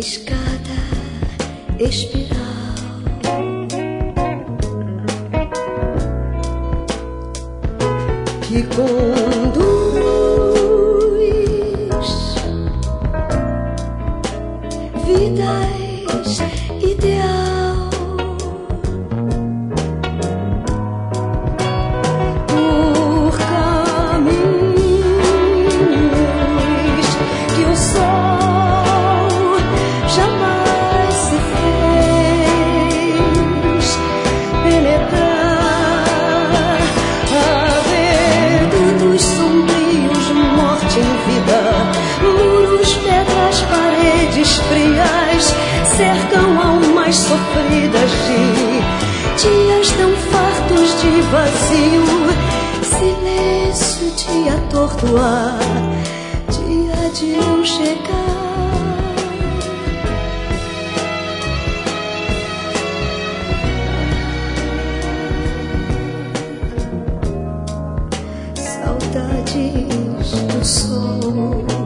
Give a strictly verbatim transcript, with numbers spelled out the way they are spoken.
escada espiral que conduz vidas ideal por caminhos que o sol jamais se fez penetrar, havedutos sombrios, morte em vida, muros, pedras, paredes frias cercam almas sofridas de dias tão fartos de vazio, silêncio de atordoar, dia de não chegar. Saudades do sol